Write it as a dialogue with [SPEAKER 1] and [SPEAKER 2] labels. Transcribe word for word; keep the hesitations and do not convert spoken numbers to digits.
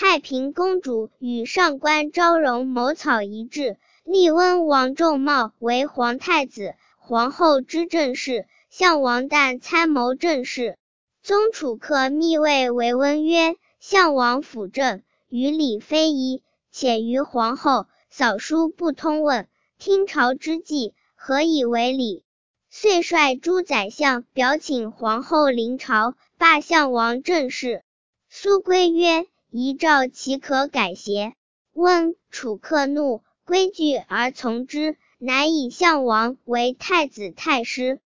[SPEAKER 1] 太平公主与上官昭容谋草一致，立温王仲茂为皇太子，皇后知政事，项王旦参谋政事。宗楚客密谓为温曰：项王辅政，于礼非一，且于皇后扫书不通问，听朝之计，何以为礼？遂率诸宰相表请皇后临朝，罢项王政事。苏归曰：遗诏岂可改邪？温、楚客怒，归惧而从之，乃以项王为太子太师。